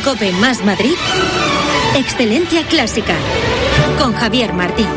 COPE más Madrid, Excelencia Clásica, con Javier Martín.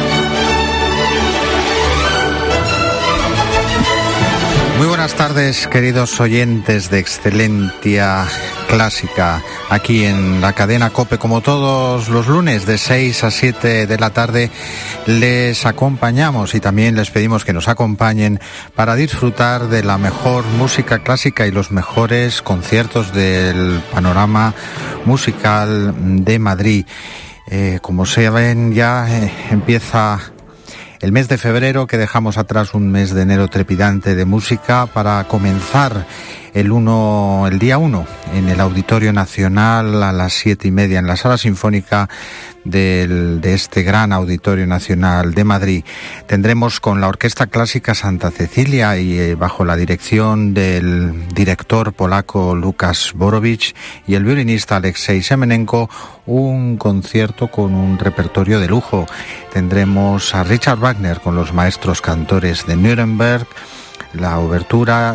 Muy buenas tardes, queridos oyentes de Excelencia Clásica, aquí en la cadena COPE. Como todos los lunes de 6 a 7 de la tarde les acompañamos y también les pedimos que nos acompañen para disfrutar de la mejor música clásica y los mejores conciertos del panorama musical de Madrid. Como saben, ya empieza el mes de febrero, que dejamos atrás un mes de enero trepidante de música, para comenzar el día 1 en el Auditorio Nacional a las 7:30 en la Sala Sinfónica de este gran Auditorio Nacional de Madrid. Tendremos con la Orquesta Clásica Santa Cecilia y bajo la dirección del director polaco Lukasz Borowicz y el violinista Alexei Semenenko un concierto con un repertorio de lujo. Tendremos a Richard Wagner con los maestros cantores de Nuremberg, la obertura,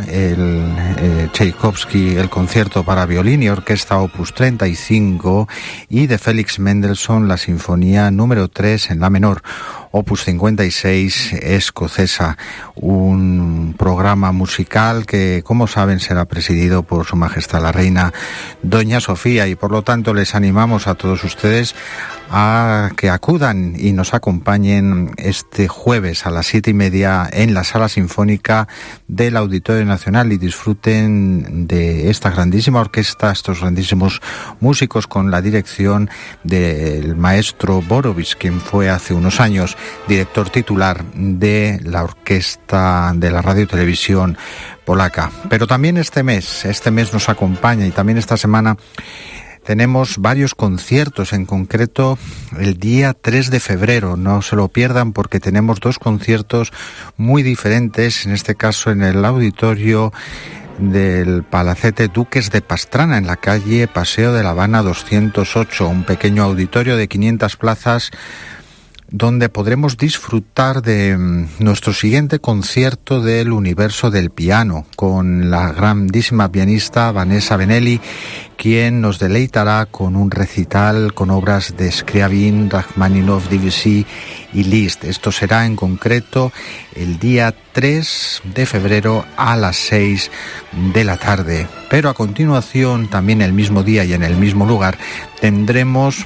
Tchaikovsky, el concierto para violín y orquesta opus 35, y de Félix Mendelssohn la sinfonía número 3 en la menor, opus 56 escocesa. Un programa musical que, como saben, será presidido por Su Majestad la Reina Doña Sofía, y por lo tanto les animamos a todos ustedes a que acudan y nos acompañen este jueves a las 7:30 en la Sala Sinfónica del Auditorio Nacional y disfruten de esta grandísima orquesta, estos grandísimos músicos, con la dirección del maestro Borowicz, quien fue hace unos años director titular de la orquesta de la Radio y Televisión polaca. Pero también este mes nos acompaña, y también esta semana tenemos varios conciertos, en concreto el día 3 de febrero. No se lo pierdan porque tenemos dos conciertos muy diferentes, en este caso en el auditorio del Palacete Duques de Pastrana, en la calle Paseo de la Habana 208, un pequeño auditorio de 500 plazas, donde podremos disfrutar de nuestro siguiente concierto del universo del piano, con la grandísima pianista Vanessa Benelli, quien nos deleitará con un recital con obras de Scriabin, Rachmaninoff, Debussy y Liszt. Esto será en concreto el día 3 de febrero a las 6 de la tarde. Pero a continuación, también el mismo día y en el mismo lugar, tendremos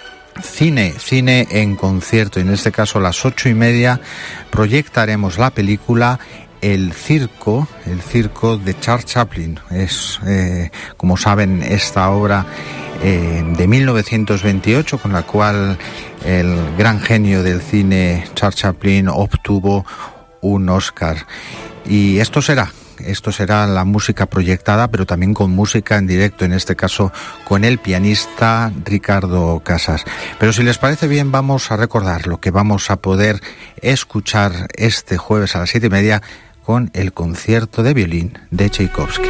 cine en concierto, y en este caso a las 8:30 proyectaremos la película El Circo de Charles Chaplin. Es, como saben, esta obra de 1928, con la cual el gran genio del cine Charles Chaplin obtuvo un Oscar. Y esto será la música proyectada, pero también con música en directo, en este caso con el pianista Ricardo Casas. Pero si les parece bien, vamos a recordar lo que vamos a poder escuchar este jueves a las 7:30 con el concierto de violín de Tchaikovsky.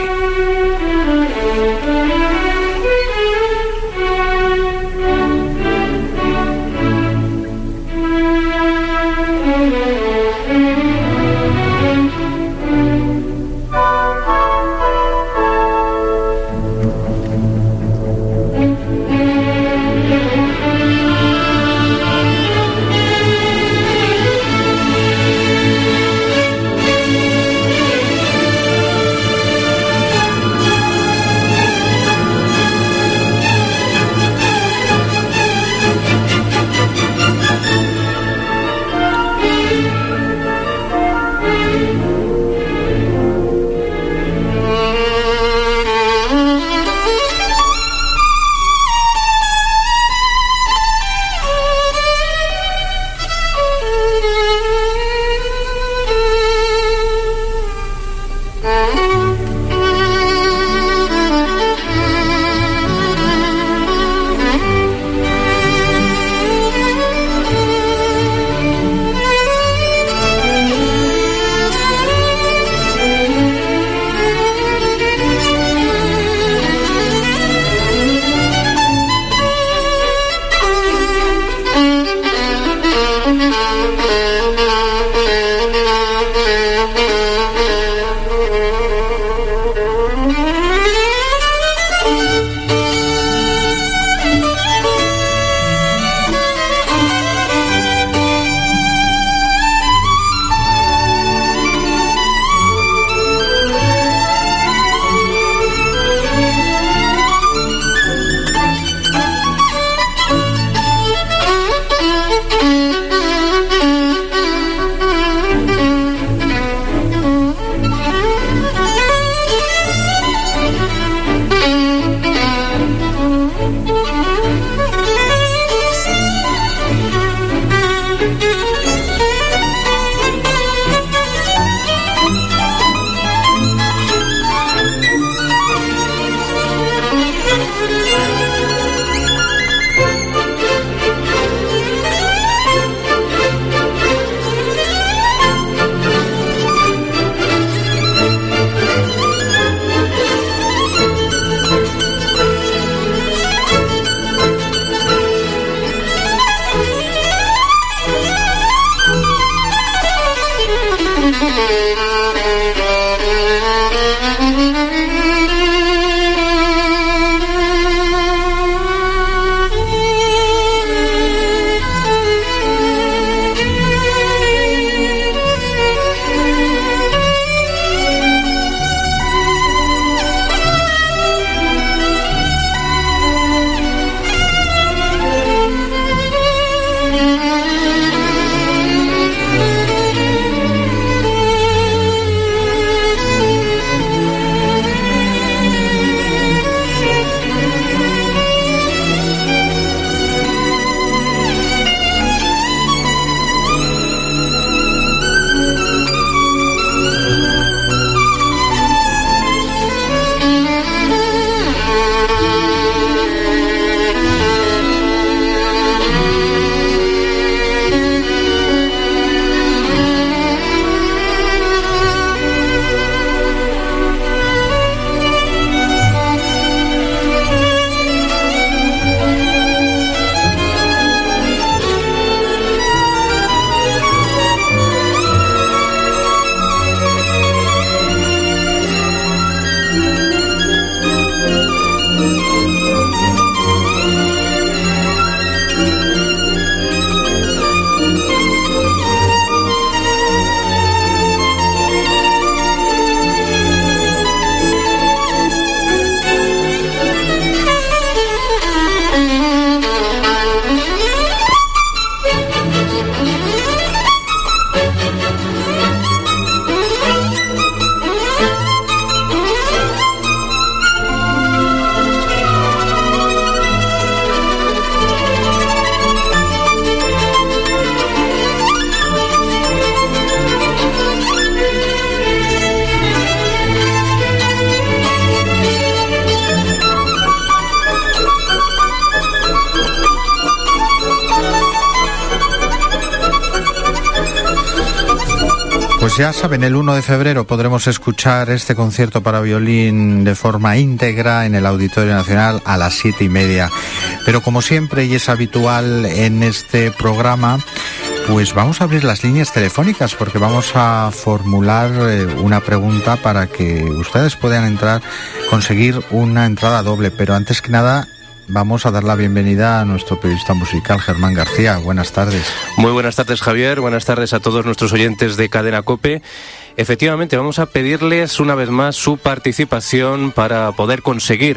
Pues ya saben, el 1 de febrero podremos escuchar este concierto para violín de forma íntegra en el Auditorio Nacional a las 7:30. Pero como siempre y es habitual en este programa, pues vamos a abrir las líneas telefónicas porque vamos a formular una pregunta para que ustedes puedan conseguir una entrada doble. Pero antes que nada, vamos a dar la bienvenida a nuestro periodista musical, Germán García. Buenas tardes. Muy buenas tardes, Javier. Buenas tardes a todos nuestros oyentes de Cadena COPE. Efectivamente, vamos a pedirles una vez más su participación para poder conseguir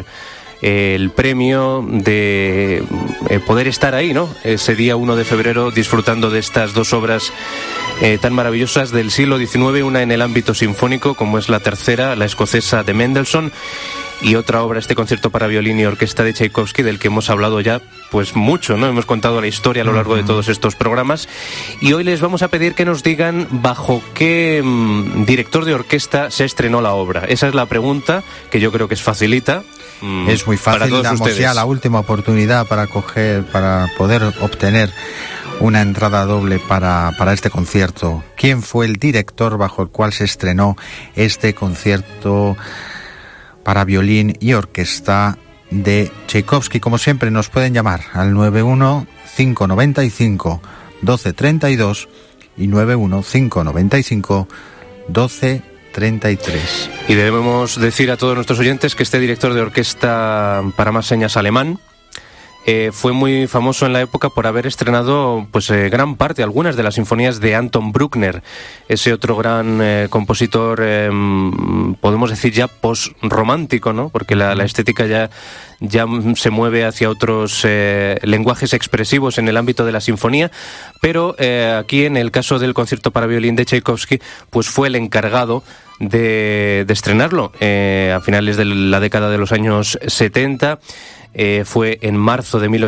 el premio de poder estar ahí, ¿no? Ese día 1 de febrero disfrutando de estas dos obras tan maravillosas del siglo XIX, una en el ámbito sinfónico, como es la tercera, la escocesa de Mendelssohn, y otra obra, este concierto para violín y orquesta de Tchaikovsky, del que hemos hablado ya pues mucho, ¿no? Hemos contado la historia a lo largo de todos estos programas, y hoy les vamos a pedir que nos digan bajo qué director de orquesta se estrenó la obra. Esa es la pregunta, que yo creo que es facilita. Es muy fácil, damos ustedes ya la última oportunidad para poder obtener una entrada doble para este concierto. ¿Quién fue el director bajo el cual se estrenó este concierto para violín y orquesta de Tchaikovsky? Como siempre, nos pueden llamar al 91-595-1232 y 91-595-1233. Y debemos decir a todos nuestros oyentes que este director de orquesta para más señas alemán fue muy famoso en la época por haber estrenado pues gran parte, algunas de las sinfonías de Anton Bruckner, ese otro gran compositor, podemos decir ya post-romántico, ¿no? Porque la estética ya se mueve hacia otros lenguajes expresivos en el ámbito de la sinfonía, pero aquí en el caso del concierto para violín de Tchaikovsky, pues fue el encargado de estrenarlo a finales de la década de los años 70. Fue en marzo de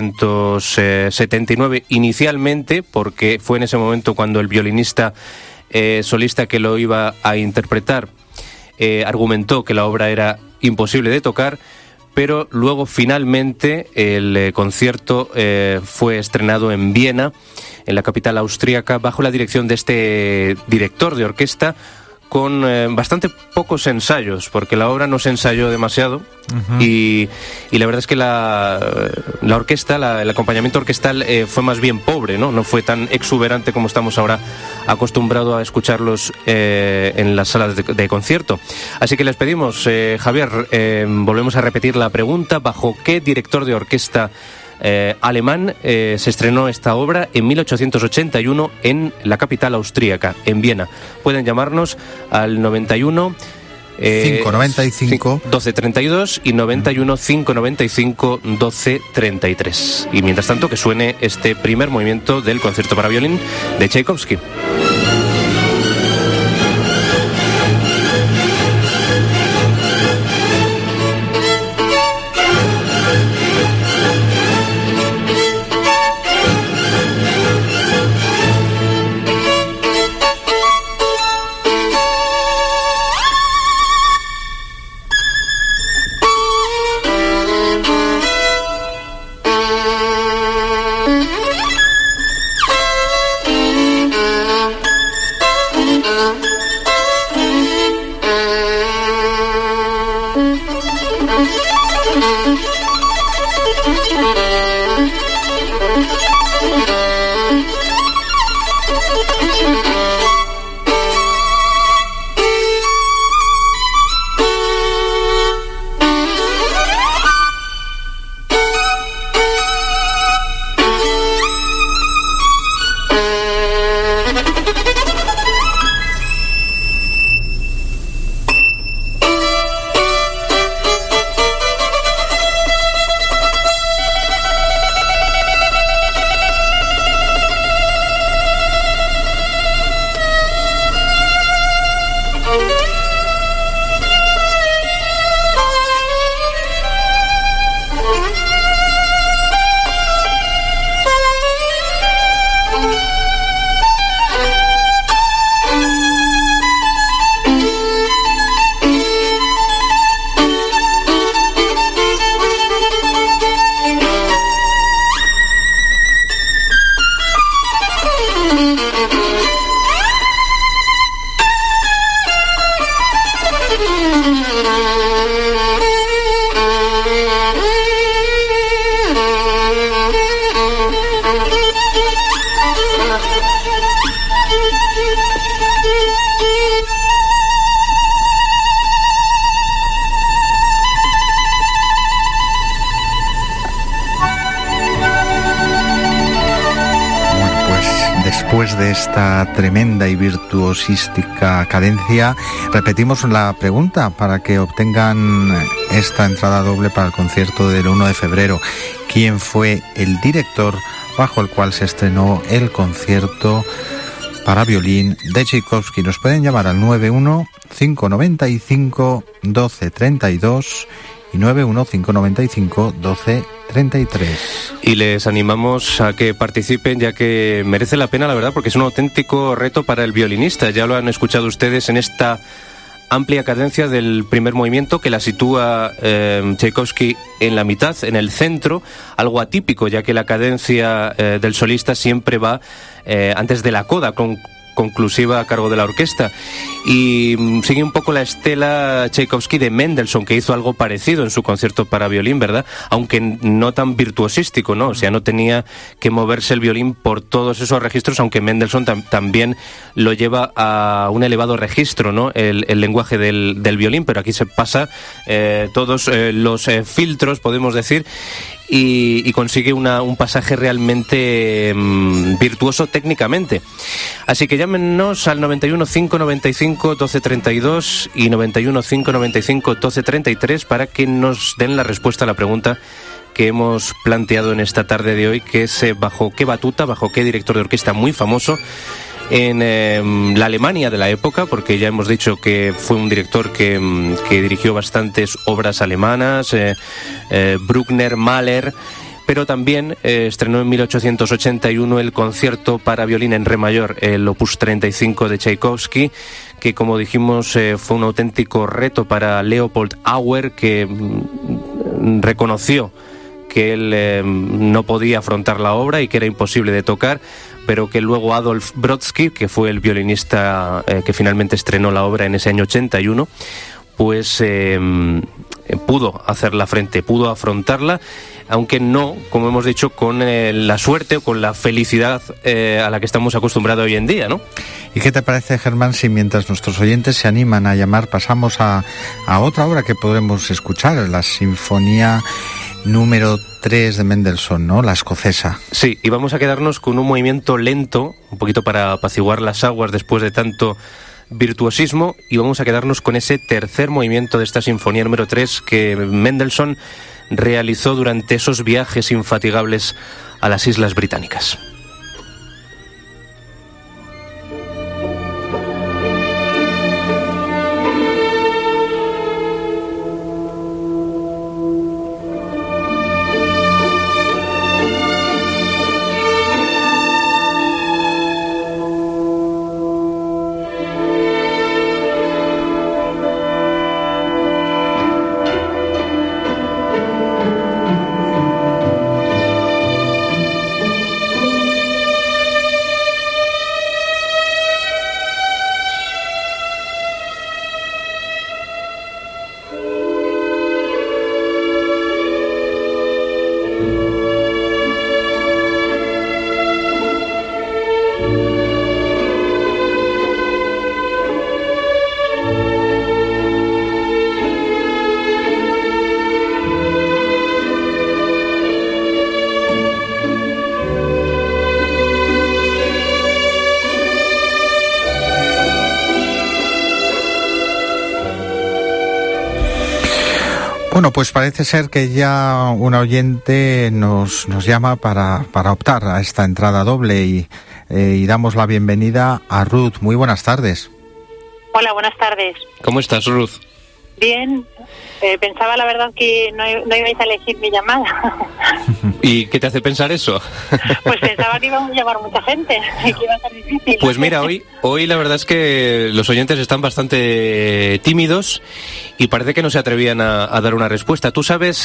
1879 inicialmente, porque fue en ese momento cuando el violinista solista que lo iba a interpretar argumentó que la obra era imposible de tocar, pero luego finalmente el concierto fue estrenado en Viena, en la capital austríaca, bajo la dirección de este director de orquesta, con bastante pocos ensayos, porque la obra no se ensayó demasiado. Y la verdad es que la orquesta, el acompañamiento orquestal fue más bien pobre, no fue tan exuberante como estamos ahora acostumbrados a escucharlos en las salas de concierto. Así que les pedimos, Javier, volvemos a repetir la pregunta: ¿bajo qué director de orquesta alemán se estrenó esta obra en 1881 en la capital austríaca, en Viena? Pueden llamarnos al 91 595 1232 y 91 595 1233. Y mientras tanto, que suene este primer movimiento del concierto para violín de Tchaikovsky. Después de esta tremenda y virtuosística cadencia, repetimos la pregunta para que obtengan esta entrada doble para el concierto del 1 de febrero. ¿Quién fue el director bajo el cual se estrenó el concierto para violín de Tchaikovsky? Nos pueden llamar al 91 595 1232 y 91 595 1233. Y les animamos a que participen, ya que merece la pena, la verdad, porque es un auténtico reto para el violinista. Ya lo han escuchado ustedes en esta amplia cadencia del primer movimiento, que la sitúa Tchaikovsky en la mitad, en el centro, algo atípico, ya que la cadencia del solista siempre va antes de la coda, conclusiva a cargo de la orquesta, y sigue un poco la estela Tchaikovsky de Mendelssohn, que hizo algo parecido en su concierto para violín, ¿verdad? Aunque no tan virtuosístico, ¿no? O sea, no tenía que moverse el violín por todos esos registros, aunque Mendelssohn también lo lleva a un elevado registro, ¿no? El lenguaje del violín, pero aquí se pasa todos los filtros, podemos decir, y consigue un pasaje realmente virtuoso técnicamente. Así que llámenos al 91 595 1232 y 91 595 1233 para que nos den la respuesta a la pregunta que hemos planteado en esta tarde de hoy, que es bajo qué batuta, bajo qué director de orquesta muy famoso en la Alemania de la época, porque ya hemos dicho que fue un director que dirigió bastantes obras alemanas, Bruckner, Mahler, pero también estrenó en 1881 el concierto para violín en re mayor, el Opus 35 de Tchaikovsky, que, como dijimos, fue un auténtico reto para Leopold Auer, que reconoció que él no podía afrontar la obra y que era imposible de tocar, pero que luego Adolf Brodsky, que fue el violinista que finalmente estrenó la obra en ese año 81, pues pudo hacerla frente, pudo afrontarla, aunque no, como hemos dicho, con la suerte o con la felicidad a la que estamos acostumbrados hoy en día, ¿no? ¿Y qué te parece, Germán, si mientras nuestros oyentes se animan a llamar, pasamos a otra obra que podremos escuchar, la Sinfonía número 3 de Mendelssohn, ¿no? La escocesa. Sí, y vamos a quedarnos con un movimiento lento, un poquito para apaciguar las aguas después de tanto virtuosismo, y vamos a quedarnos con ese tercer movimiento de esta Sinfonía número 3 que Mendelssohn realizó durante esos viajes infatigables a las Islas Británicas. Bueno, pues parece ser que ya un oyente nos llama para optar a esta entrada doble y damos la bienvenida a Ruth. Muy buenas tardes. Hola, buenas tardes. ¿Cómo estás, Ruth? Bien. Pensaba, la verdad, que no ibais a elegir mi llamada. ¿Y qué te hace pensar eso? Pues pensaba que íbamos a llamar mucha gente y que iba a ser difícil. Pues mira, hoy la verdad es que los oyentes están bastante tímidos y parece que no se atrevían a dar una respuesta. ¿Tú sabes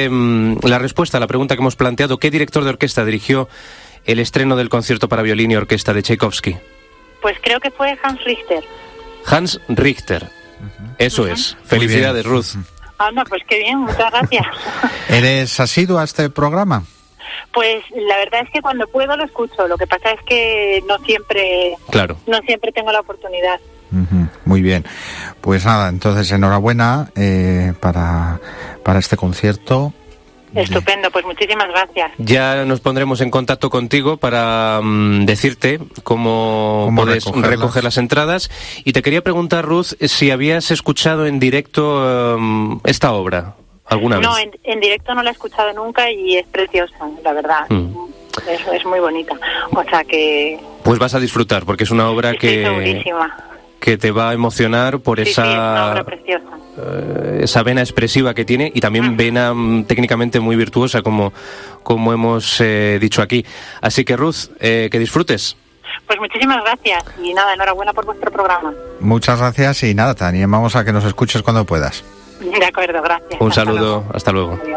la respuesta a la pregunta que hemos planteado? ¿Qué director de orquesta dirigió el estreno del concierto para violín y orquesta de Tchaikovsky? Pues creo que fue Hans Richter. Hans Richter. Eso es. Felicidades, Ruth. Anda, pues qué bien, muchas gracias. ¿Eres asiduo a este programa? Pues la verdad es que cuando puedo lo escucho. Lo que pasa es que no siempre tengo la oportunidad. Muy bien. Pues nada, entonces enhorabuena para este concierto. Estupendo, pues muchísimas gracias. Ya nos pondremos en contacto contigo para decirte cómo puedes recoger las entradas. Y te quería preguntar, Ruth, si habías escuchado en directo esta obra alguna vez. No, en directo no la he escuchado nunca y es preciosa, la verdad. Es muy bonita. O sea que... Pues vas a disfrutar, porque es una obra que te va a emocionar por es una obra preciosa. Esa vena expresiva que tiene y también vena técnicamente muy virtuosa, como hemos dicho aquí. Así que, Ruth, que disfrutes. Pues muchísimas gracias y nada, enhorabuena por vuestro programa. Muchas gracias y nada, te animamos a que nos escuches cuando puedas. De acuerdo, gracias. Un saludo, hasta luego. Adiós.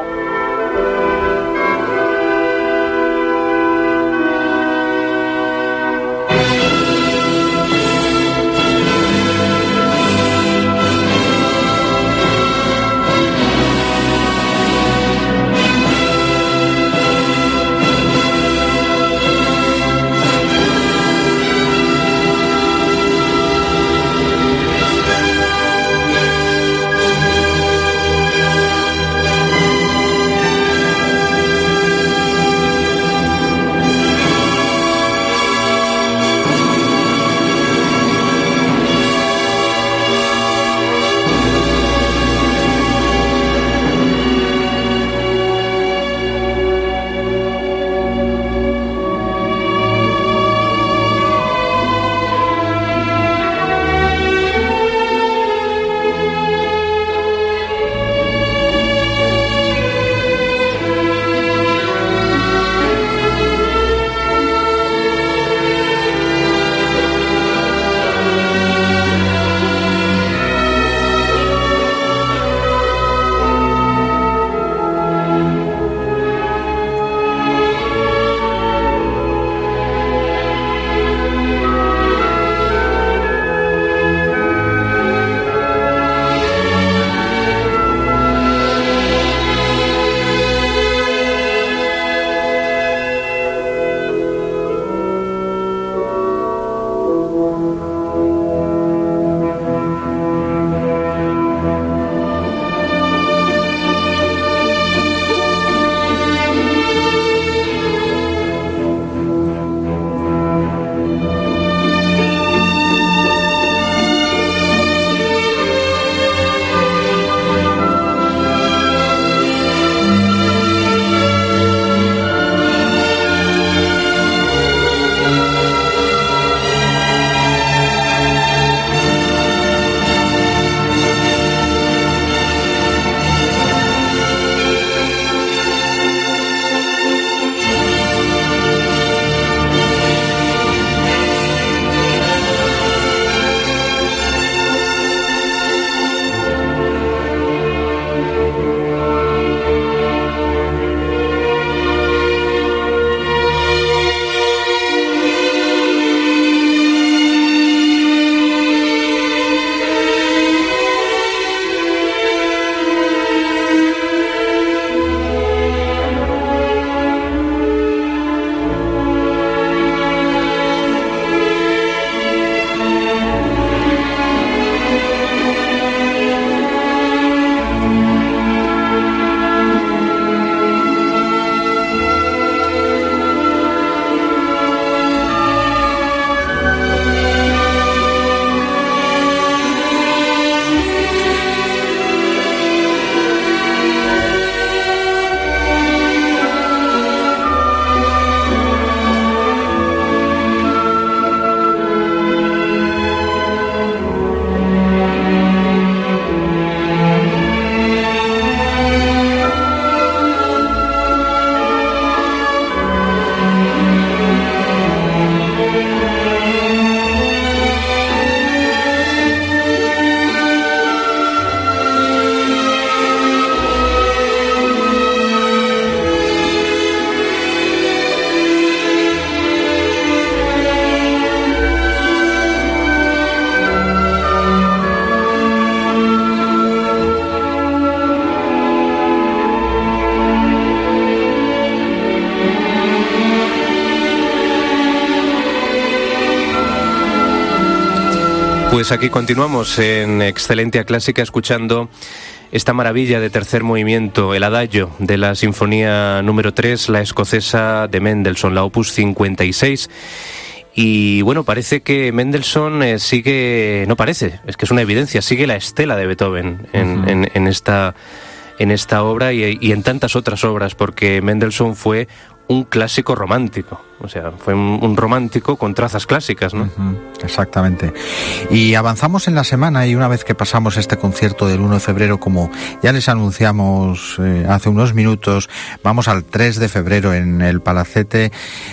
Pues aquí continuamos en Excelentia Clásica escuchando esta maravilla de tercer movimiento, el Adagio de la Sinfonía número 3, la escocesa de Mendelssohn, la Opus 56. Y bueno, parece que Mendelssohn sigue, no parece, es que es una evidencia, sigue la estela de Beethoven en esta obra y en tantas otras obras, porque Mendelssohn fue un clásico romántico, o sea, fue un romántico con trazas clásicas, ¿no? Exactamente. Y avanzamos en la semana, y una vez que pasamos este concierto del 1 de febrero, como ya les anunciamos hace unos minutos, vamos al 3 de febrero en el Palacete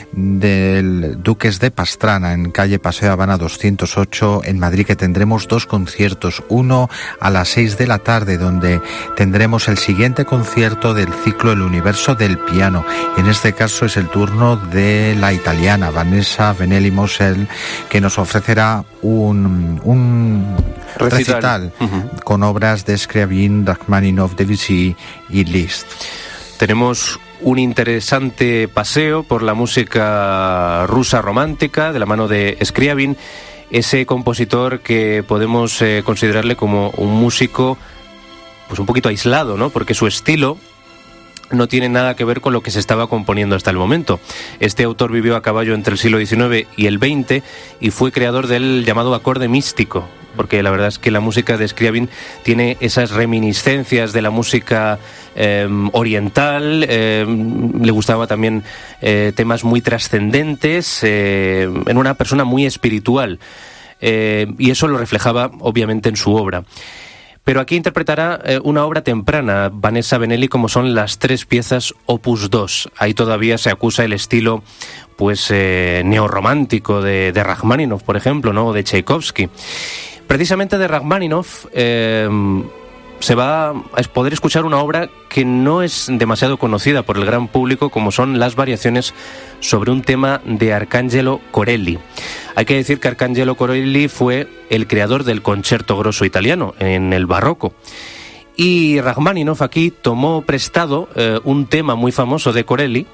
del Duques de Pastrana, en calle Paseo Habana 208, en Madrid, que tendremos dos conciertos, uno a las 6 de la tarde, donde tendremos el siguiente concierto del ciclo El Universo del Piano. En este caso es el turno de la italiana Vanessa Benelli-Mosel, que nos ofrecerá un recital con obras de Scriabin, Rachmaninoff, Debussy y Liszt. Tenemos un interesante paseo por la música rusa romántica de la mano de Scriabin, ese compositor que podemos considerarle como un músico pues un poquito aislado, ¿no? Porque su estilo no tiene nada que ver con lo que se estaba componiendo hasta el momento. Este autor vivió a caballo entre el siglo XIX y el XX y fue creador del llamado acorde místico, porque la verdad es que la música de Scriabin tiene esas reminiscencias de la música oriental. Le gustaba también temas muy trascendentes, en una persona muy espiritual, y eso lo reflejaba obviamente en su obra. Pero aquí interpretará una obra temprana, Vanessa Benelli, como son las 3 piezas Opus 2. Ahí todavía se acusa el estilo pues neorromántico de Rachmaninoff, por ejemplo, ¿no? O de Tchaikovsky. Precisamente de Rachmaninoff se va a poder escuchar una obra que no es demasiado conocida por el gran público, como son las variaciones sobre un tema de Arcangelo Corelli. Hay que decir que Arcangelo Corelli fue el creador del concerto grosso italiano en el barroco. Y Rachmaninoff aquí tomó prestado un tema muy famoso de Corelli,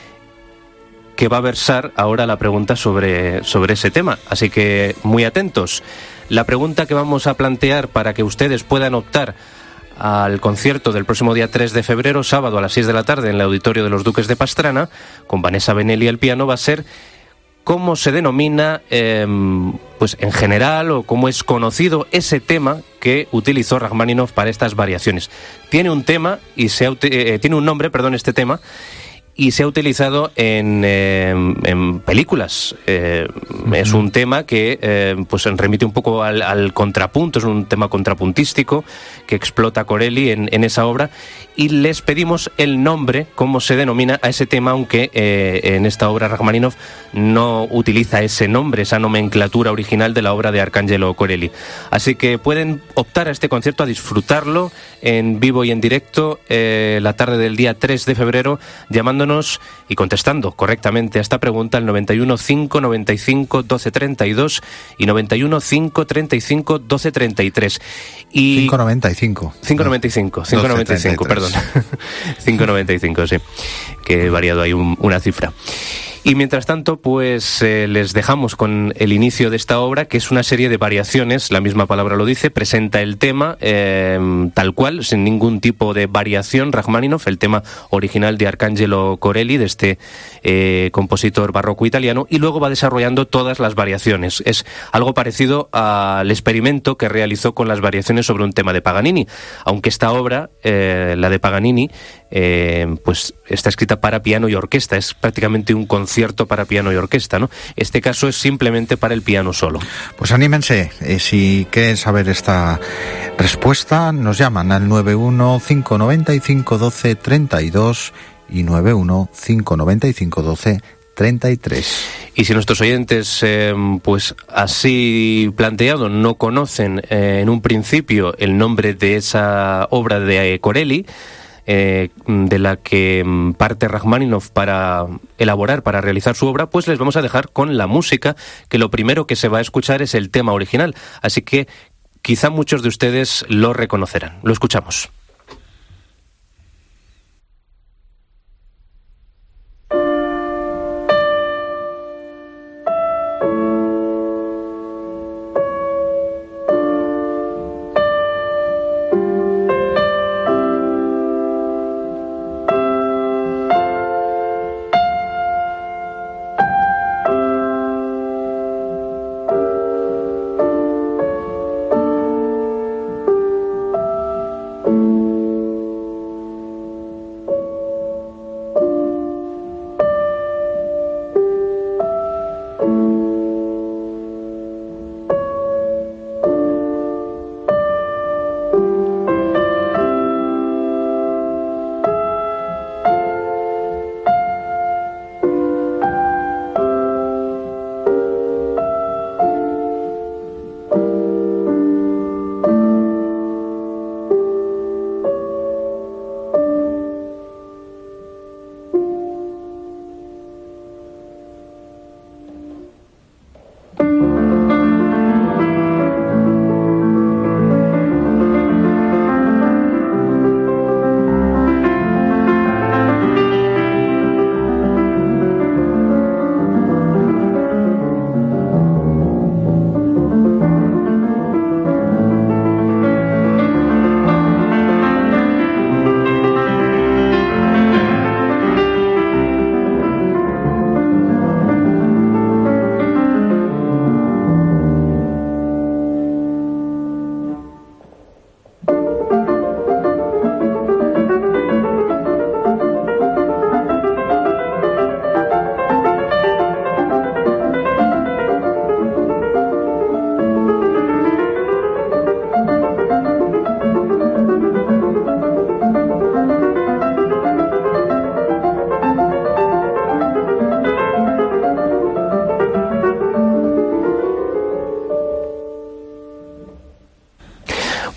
que va a versar ahora la pregunta sobre ese tema. Así que muy atentos. La pregunta que vamos a plantear para que ustedes puedan optar al concierto del próximo día 3 de febrero, sábado a las 6 de la tarde en el Auditorio de los Duques de Pastrana, con Vanessa Benelli al piano, va a ser cómo se denomina, pues en general, o cómo es conocido ese tema que utilizó Rachmaninoff para estas variaciones. Tiene un tema y tiene un nombre, este tema, y se ha utilizado en películas. Es un tema que pues remite un poco al contrapunto, es un tema contrapuntístico que explota Corelli en esa obra, y les pedimos el nombre, cómo se denomina a ese tema, aunque en esta obra Rachmaninoff no utiliza ese nombre, esa nomenclatura original de la obra de Arcangelo Corelli. Así que pueden optar a este concierto, a disfrutarlo en vivo y en directo la tarde del día 3 de febrero, llamándonos y contestando correctamente a esta pregunta al 91 595 1232 y 91 535 1233. Y 595, perdón. 595, sí, que he variado ahí una cifra. Y mientras tanto, pues les dejamos con el inicio de esta obra, que es una serie de variaciones, la misma palabra lo dice, presenta el tema tal cual, sin ningún tipo de variación, Rachmaninoff, el tema original de Arcangelo Corelli, de este compositor barroco italiano, y luego va desarrollando todas las variaciones. Es algo parecido al experimento que realizó con las variaciones sobre un tema de Paganini, aunque esta obra, la de Paganini, pues está escrita para piano y orquesta, es prácticamente un concierto para piano y orquesta, ¿no? Este caso es simplemente para el piano solo. Pues anímense, si quieren saber esta respuesta, nos llaman al 91 595 12 32 y 91 595 12 33. Y si nuestros oyentes, pues así planteado, no conocen en un principio el nombre de esa obra de Corelli, de la que parte Rachmaninoff para realizar su obra, pues les vamos a dejar con la música, que lo primero que se va a escuchar es el tema original. Así que quizá muchos de ustedes lo reconocerán. Lo escuchamos.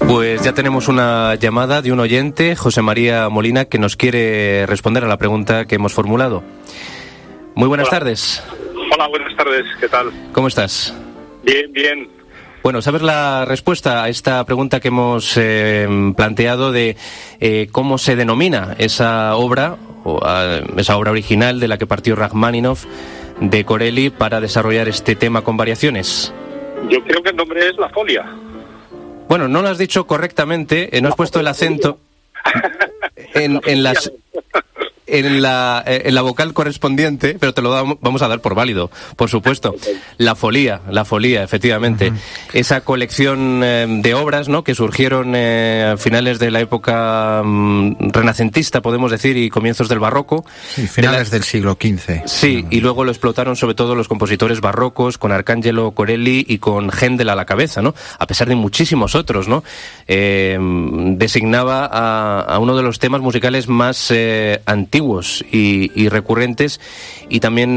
Pues ya tenemos una llamada de un oyente, José María Molina, que nos quiere responder a la pregunta que hemos formulado. Muy buenas tardes. Hola, buenas tardes, ¿qué tal? ¿Cómo estás? Bien, bien. Bueno, ¿sabes la respuesta a esta pregunta que hemos planteado de cómo se denomina esa obra, esa obra original de la que partió Rachmaninoff de Corelli para desarrollar este tema con variaciones? Yo creo que el nombre es La Folia. Bueno, no lo has dicho correctamente, no has puesto el acento en la vocal correspondiente, pero te lo vamos a dar por válido, por supuesto. La Folía, efectivamente. Uh-huh. Esa colección de obras, ¿no?, que surgieron a finales de la época renacentista, podemos decir, y comienzos del barroco. Sí, finales del siglo XV. Sí, y luego lo explotaron sobre todo los compositores barrocos, con Arcangelo Corelli y con Händel a la cabeza, ¿no? A pesar de muchísimos otros, ¿no? Designaba a uno de los temas musicales más antiguos y recurrentes, y también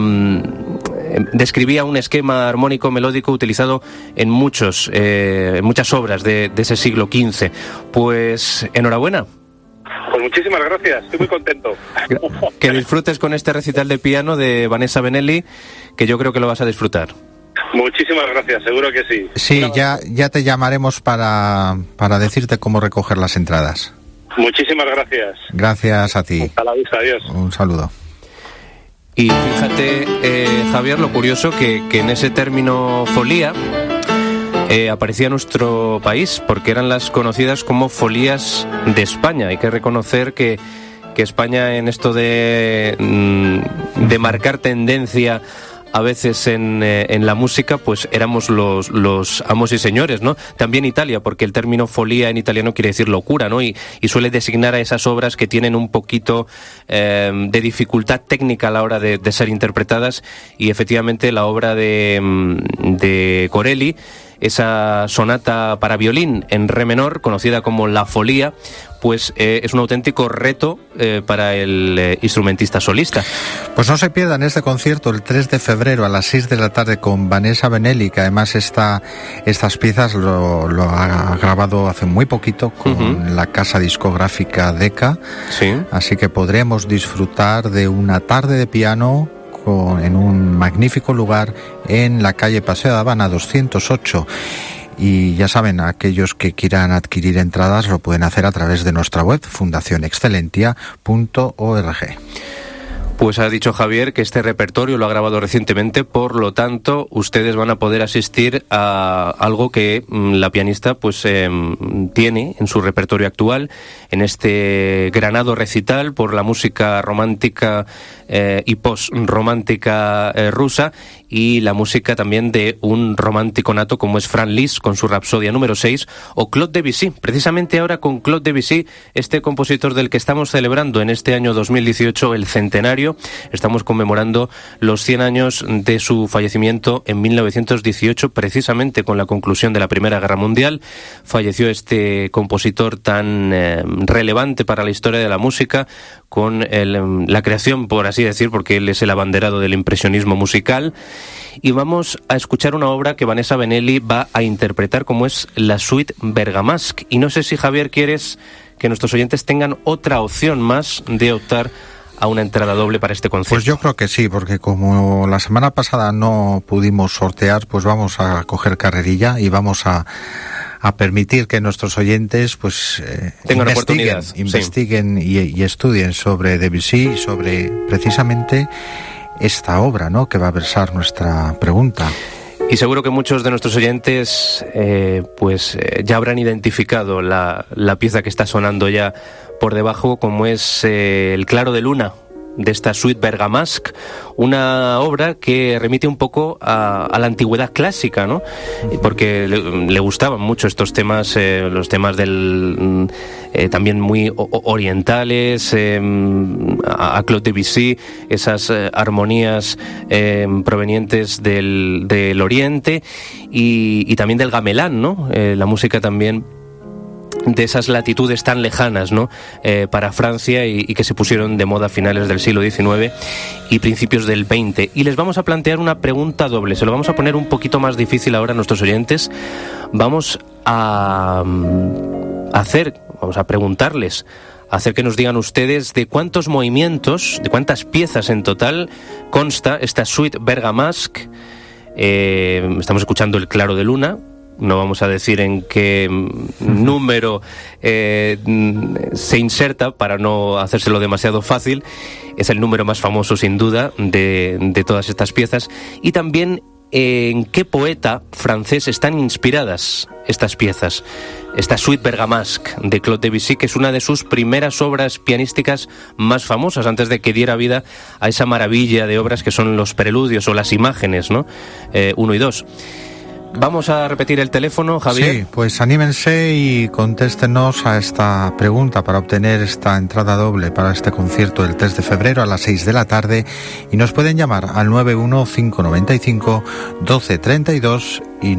describía un esquema armónico melódico utilizado en muchas obras de ese siglo XV. Pues enhorabuena. Pues muchísimas gracias, estoy muy contento. Que disfrutes con este recital de piano de Vanessa Benelli, que yo creo que lo vas a disfrutar. Muchísimas gracias, seguro que sí. Sí, ya te llamaremos para decirte cómo recoger las entradas. Muchísimas gracias. Gracias a ti. Hasta la vista, adiós. Un saludo. Y fíjate, Javier, lo curioso que en ese término folía aparecía nuestro país, porque eran las conocidas como folías de España. Hay que reconocer que España, en esto de marcar tendencia a veces en la música, pues éramos los amos y señores, ¿no? También Italia, porque el término folía en italiano quiere decir locura, ¿no? Y suele designar a esas obras que tienen un poquito de dificultad técnica a la hora de ser interpretadas, y efectivamente la obra de Corelli, esa sonata para violín en re menor, conocida como La Folía, pues es un auténtico reto para el instrumentista solista. Pues no se pierdan este concierto el 3 de febrero a las 6 de la tarde con Vanessa Benelli, que además estas piezas lo ha grabado hace muy poquito con la casa discográfica Decca. Sí. Así que podremos disfrutar de una tarde de piano en un magnífico lugar en la calle Paseo de Habana 208. Y ya saben, aquellos que quieran adquirir entradas lo pueden hacer a través de nuestra web, fundacionexcelentia.org. Pues ha dicho Javier que este repertorio lo ha grabado recientemente, por lo tanto ustedes van a poder asistir a algo que la pianista pues tiene en su repertorio actual, en este granado recital por la música romántica y post-romántica rusa, y la música también de un romántico nato como es Franz Liszt con su Rapsodia número 6, o Claude Debussy. Precisamente ahora con Claude Debussy, este compositor del que estamos celebrando en este año 2018 el centenario. Estamos conmemorando los 100 años de su fallecimiento en 1918, precisamente con la conclusión de la Primera Guerra Mundial. Falleció este compositor tan relevante para la historia de la música, con la creación, por así decir, porque él es el abanderado del impresionismo musical. Y vamos a escuchar una obra que Vanessa Benelli va a interpretar, como es la Suite Bergamasque. Y no sé si, Javier, quieres que nuestros oyentes tengan otra opción más de optar a una entrada doble para este concierto. Pues yo creo que sí, porque como la semana pasada no pudimos sortear, pues vamos a coger carrerilla y vamos a permitir que nuestros oyentes pues investiguen y estudien sobre Debussy, sobre precisamente esta obra, ¿no?, que va a versar nuestra pregunta. Y seguro que muchos de nuestros oyentes ya habrán identificado la pieza que está sonando ya por debajo, como es el Claro de Luna de esta Suite Bergamasque, una obra que remite un poco a la antigüedad clásica, ¿no? Porque le gustaban mucho estos temas, los temas también muy orientales, a Claude Debussy, esas armonías provenientes del Oriente y también del gamelán, ¿no? La música también de esas latitudes tan lejanas, ¿no?, para Francia y que se pusieron de moda a finales del siglo XIX y principios del XX. Y les vamos a plantear una pregunta doble. Se lo vamos a poner un poquito más difícil ahora a nuestros oyentes. vamos a preguntarles, a hacer que nos digan ustedes de cuántos movimientos, de cuántas piezas en total consta esta suite Bergamasque. Estamos escuchando el Claro de Luna. No vamos a decir en qué número se inserta para no hacérselo demasiado fácil. Es el número más famoso, sin duda, de todas estas piezas. Y también en qué poeta francés están inspiradas estas piezas. Esta suite Bergamasque de Claude Debussy, que es una de sus primeras obras pianísticas más famosas, antes de que diera vida a esa maravilla de obras que son los preludios o las imágenes, ¿no? 1 y 2. Vamos a repetir el teléfono, Javier. Sí, pues anímense y contéstenos a esta pregunta para obtener esta entrada doble para este concierto del 3 de febrero a las 6 de la tarde, y nos pueden llamar al 91595-1232 y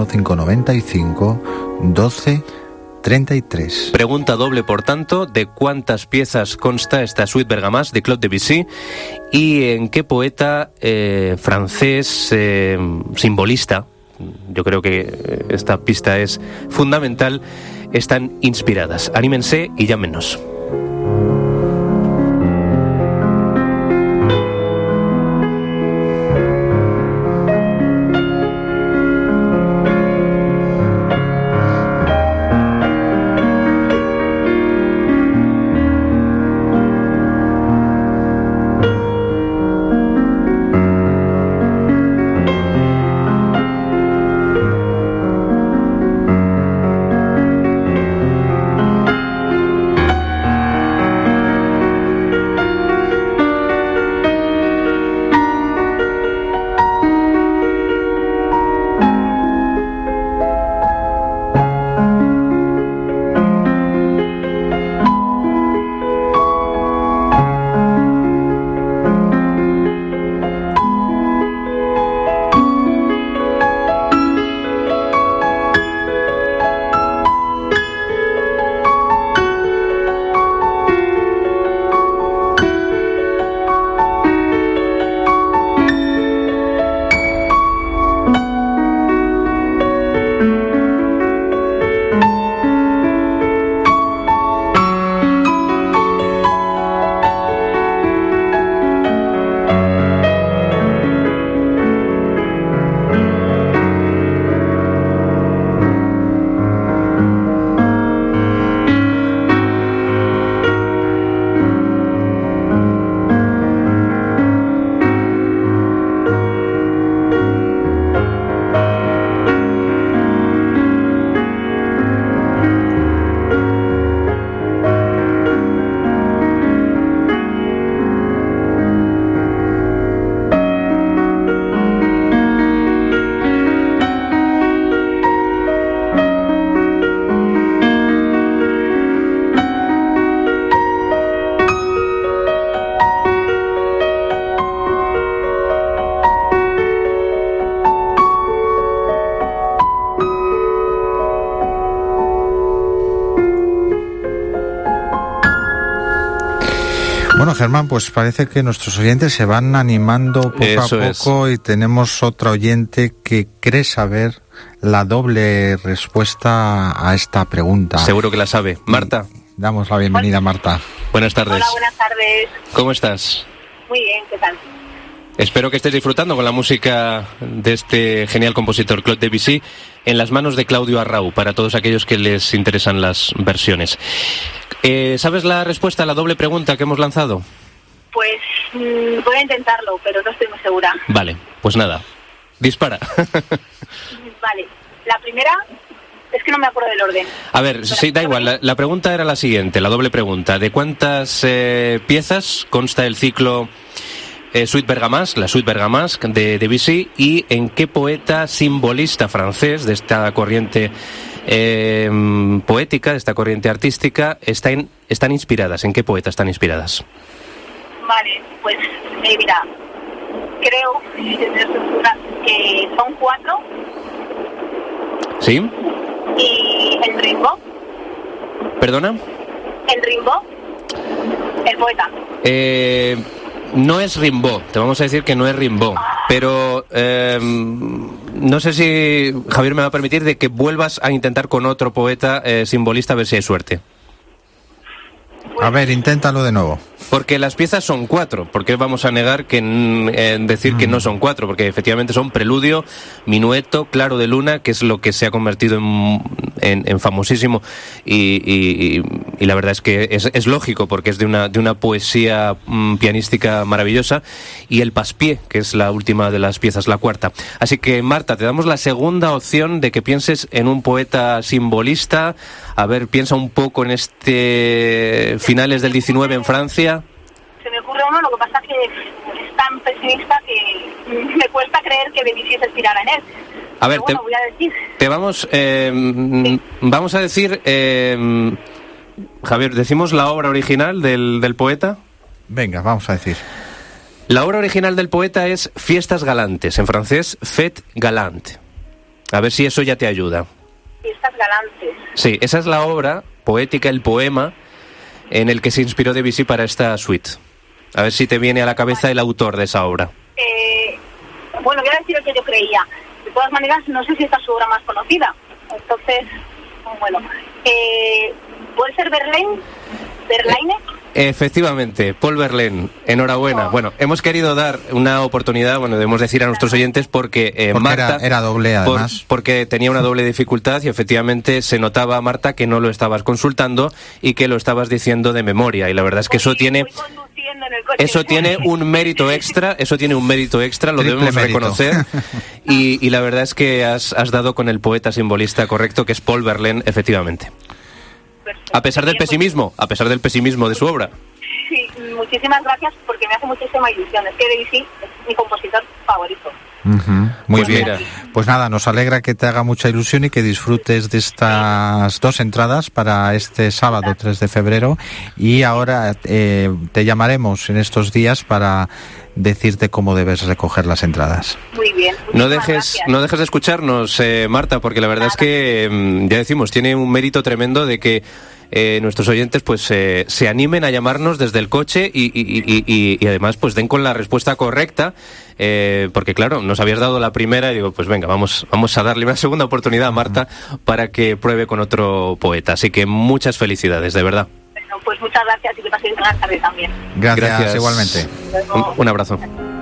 91595-1233. Pregunta doble, por tanto, de cuántas piezas consta esta suite Bergamasque de Claude Debussy y en qué poeta francés simbolista, yo creo que esta pista es fundamental, están inspiradas. Anímense y llámenos. Bueno, Germán, pues parece que nuestros oyentes se van animando poco a poco y tenemos otra oyente que cree saber la doble respuesta a esta pregunta. Seguro que la sabe. Marta. Damos la bienvenida, Marta. Buenas tardes. Hola, buenas tardes. ¿Cómo estás? Muy bien, ¿qué tal? Espero que estés disfrutando con la música de este genial compositor Claude Debussy, en las manos de Claudio Arrau, para todos aquellos que les interesan las versiones. ¿Sabes la respuesta a la doble pregunta que hemos lanzado? Pues voy a intentarlo, pero no estoy muy segura. Vale, pues nada, dispara. Vale, la primera es que no me acuerdo del orden. A ver, sí, da igual, la pregunta era la siguiente, la doble pregunta. ¿De cuántas piezas consta el ciclo Suite Bergamasque, la Suite Bergamasque de Debussy, y en qué poeta simbolista francés de esta corriente poética, de esta corriente artística, están inspiradas? ¿En qué poeta están inspiradas? Vale, pues mira, creo que son 4. ¿Sí? ¿Y el Rimbaud? ¿Perdona? ¿El Rimbaud? ¿El poeta? No es Rimbaud, te vamos a decir que no es Rimbaud, pero no sé si Javier me va a permitir de que vuelvas a intentar con otro poeta simbolista a ver si hay suerte. A ver, inténtalo de nuevo. Porque las piezas son 4. ¿Por qué vamos a negar que decir que no son 4? Porque efectivamente son preludio, minueto, claro de luna, que es lo que se ha convertido en famosísimo. Y la verdad es que es lógico, porque es de una poesía pianística maravillosa. Y el paspié, que es la última de las piezas, la cuarta. Así que, Marta, te damos la segunda opción de que pienses en un poeta simbolista. A ver, piensa un poco en finales del 19 en Francia. Se me ocurre uno, lo que pasa es que es tan pesimista que me cuesta creer que Debussy se inspirara en él. A ver, bueno, voy a decir. Te vamos a decir, Javier, ¿decimos la obra original del poeta? Venga, vamos a decir. La obra original del poeta es Fiestas Galantes, en francés, Fête Galante. A ver si eso ya te ayuda. Fiestas Galantes. Sí, esa es la obra poética, el poema en el que se inspiró Debussy para esta suite. A ver si te viene a la cabeza el autor de esa obra. Bueno, voy a decir lo que yo creía. De todas maneras, no sé si esta es su obra más conocida. Entonces, bueno, ¿puede ser Verlaine? Efectivamente, Paul Verlaine, enhorabuena. Bueno, hemos querido dar una oportunidad, debemos decir a nuestros oyentes porque Marta... Era doble, además. Porque tenía una doble dificultad y efectivamente se notaba, Marta, que no lo estabas consultando y que lo estabas diciendo de memoria. Y la verdad es que eso tiene un mérito extra, lo debemos reconocer. Y la verdad es que has dado con el poeta simbolista correcto, que es Paul Verlaine, efectivamente. A pesar del pesimismo de su obra. Sí, muchísimas gracias porque me hace muchísima ilusión. Es que Debussy es mi compositor favorito. Muy bien. Pues nada, nos alegra que te haga mucha ilusión y que disfrutes de estas 2 entradas para este sábado 3 de febrero. Y ahora te llamaremos en estos días para decirte cómo debes recoger las entradas. Muy bien. No dejes de escucharnos, Marta, porque la verdad es que, ya decimos, tiene un mérito tremendo de que nuestros oyentes pues se animen a llamarnos desde el coche y además pues den con la respuesta correcta, porque claro, nos habías dado la primera y digo, pues venga, vamos a darle una segunda oportunidad a Marta para que pruebe con otro poeta. Así que muchas felicidades, de verdad. Bueno, pues muchas gracias y que paséis buenas tardes también. Gracias. Igualmente. Un abrazo.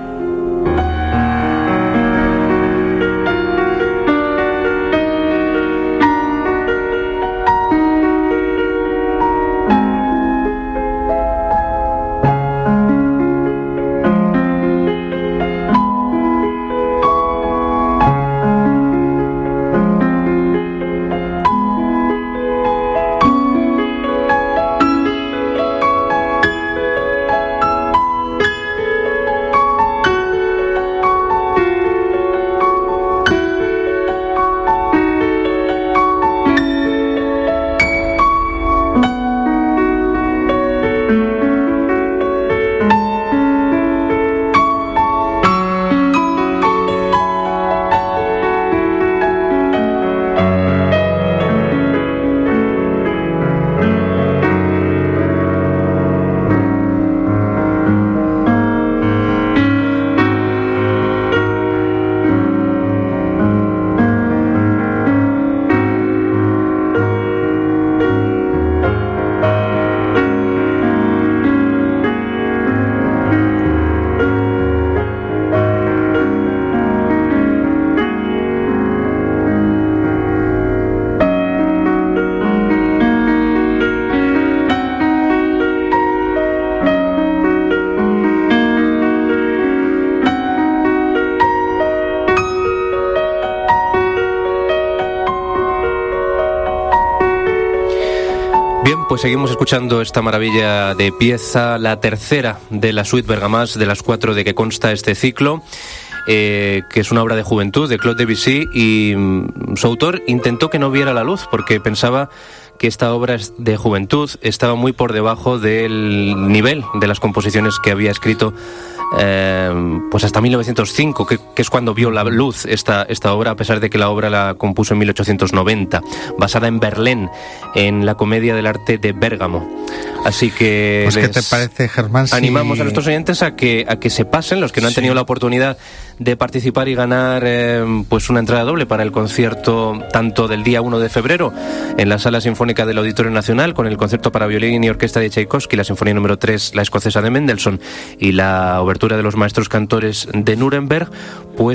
Pues seguimos escuchando esta maravilla de pieza, la tercera de la suite Bergamasque, de las 4 de que consta este ciclo, que es una obra de juventud de Claude Debussy, y su autor intentó que no viera la luz porque pensaba que esta obra de juventud estaba muy por debajo del nivel de las composiciones que había escrito pues hasta 1905, que es cuando vio la luz esta obra, a pesar de que la obra la compuso en 1890, basada en Verlaine, en la Comedia del Arte de Bérgamo. Así que pues, ¿qué te parece, Germán? Animamos a nuestros oyentes a que se pasen, los que no han tenido la oportunidad de participar y ganar pues una entrada doble para el concierto tanto del día 1 de febrero en la Sala Sinfónica del Auditorio Nacional, con el concierto para violín y orquesta de Tchaikovsky, la Sinfonía número 3, la escocesa de Mendelssohn, y la obertura de los maestros cantores de Nuremberg, pues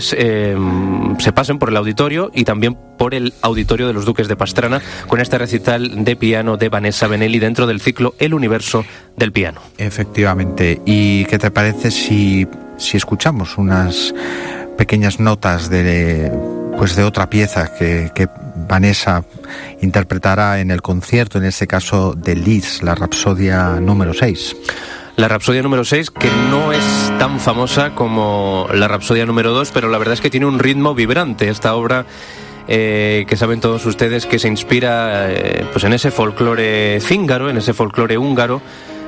se pasen por el auditorio y también por el auditorio de los Duques de Pastrana, con este recital de piano de Vanessa Benelli dentro del ciclo El Universo del Piano. Efectivamente. ¿Y qué te parece si escuchamos unas pequeñas notas de otra pieza que Vanessa interpretará en el concierto, en este caso de Liszt, la Rapsodia número 6? La Rapsodia número 6, que no es tan famosa como la Rapsodia número 2, pero la verdad es que tiene un ritmo vibrante esta obra, que saben todos ustedes que se inspira pues en ese folclore cíngaro, en ese folclore húngaro,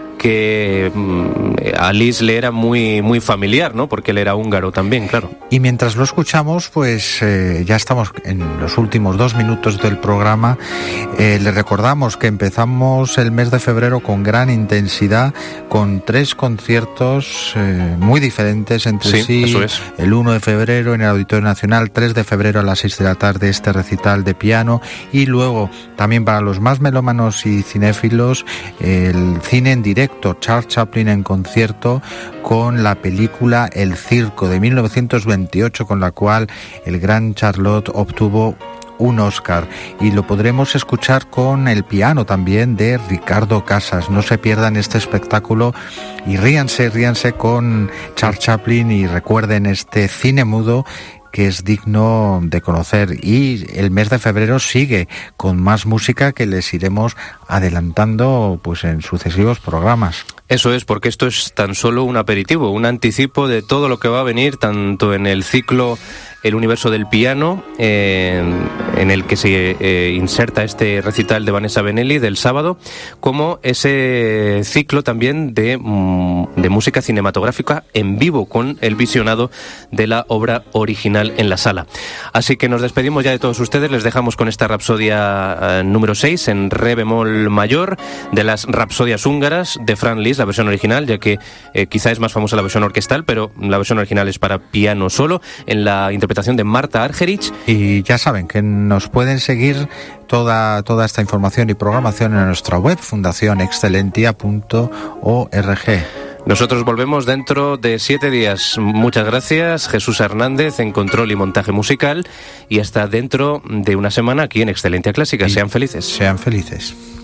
que a Liszt le era muy, muy familiar, ¿no? Porque él era húngaro también, claro. Y mientras lo escuchamos, pues ya estamos en los últimos 2 minutos del programa. Les recordamos que empezamos el mes de febrero con gran intensidad, con 3 conciertos muy diferentes entre sí. Eso es. El 1 de febrero en el Auditorio Nacional, 3 de febrero a las 6 de la tarde este recital de piano, y luego también para los más melómanos y cinéfilos, el cine en directo, Charles Chaplin en concierto, con la película El Circo de 1928, con la cual el gran Charlot obtuvo un Oscar, y lo podremos escuchar con el piano también de Ricardo Casas. No se pierdan este espectáculo y ríanse con Charles Chaplin y recuerden este cine mudo que es digno de conocer. Y el mes de febrero sigue con más música que les iremos adelantando pues en sucesivos programas. Eso es, porque esto es tan solo un aperitivo, un anticipo de todo lo que va a venir, tanto en el ciclo El Universo del Piano, en el que se inserta este recital de Vanessa Benelli del sábado, como ese ciclo también de música cinematográfica en vivo, con el visionado de la obra original en la sala. Así que nos despedimos ya de todos ustedes, les dejamos con esta Rapsodia número 6 en re bemol mayor, de las Rapsodias húngaras de Franz Liszt, la versión original, ya que quizá es más famosa la versión orquestal, pero la versión original es para piano solo, en la interpretación de Marta Argerich. Y ya saben que nos pueden seguir toda esta información y programación en nuestra web, fundacionexcelentia.org. Nosotros volvemos dentro de 7 días. Muchas gracias, Jesús Hernández en control y montaje musical, y hasta dentro de una semana aquí en Excelentia Clásica. Sean felices. Sean felices.